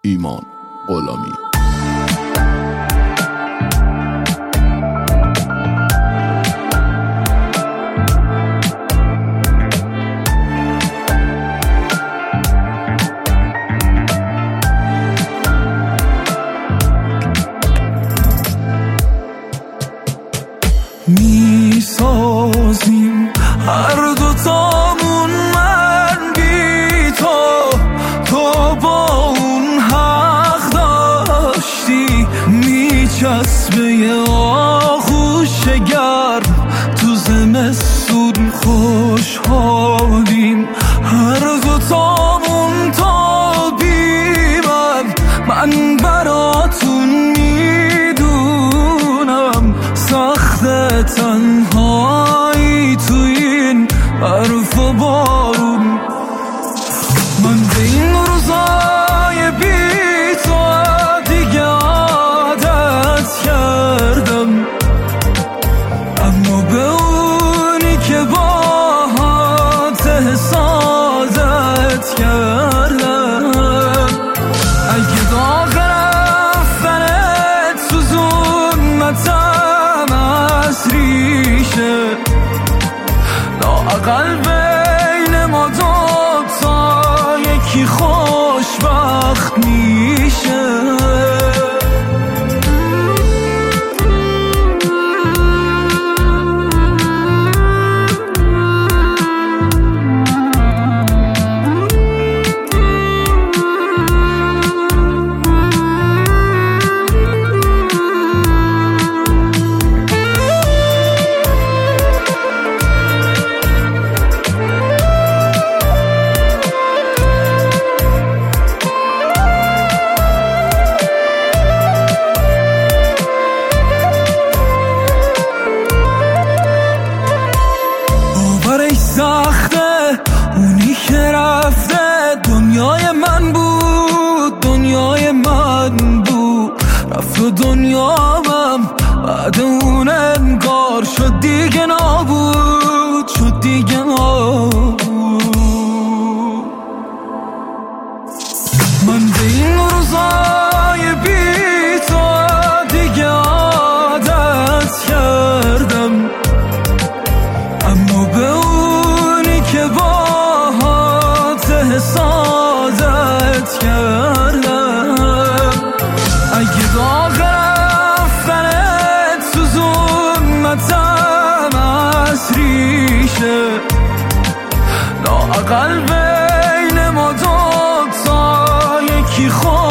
ایمان غلامی. میسازیم هر دوتامون من بی تو با اون حق داشتی. میچسبه یه آغوش گرم تو زمستون خوشحالیم. هر دوتامون تابیم، من براتون میدونم سخت تنهایی تو این برف و بارون. من به این روزای بی تو دیگه عادت کردم، اما به اونی که باهات حسادت کردم. اگه داغ رفتنت سوزوندتم از ریشه، لااقل بین ما دوتا یکی خوشبخت میشه. سخته اونی که رفته دنیای من بود، دنیای من بود. رفت و دنیامم بعد اون انگار شد دیگه نابود، شد دیگه نابود. من به این روزای بی تو دیگه عادت کردم، اما به اونی که باهات حسادت کردم. اگه داغ رفتنت سوزوندتم از ریشه، لااقل بین ما دوتا یکی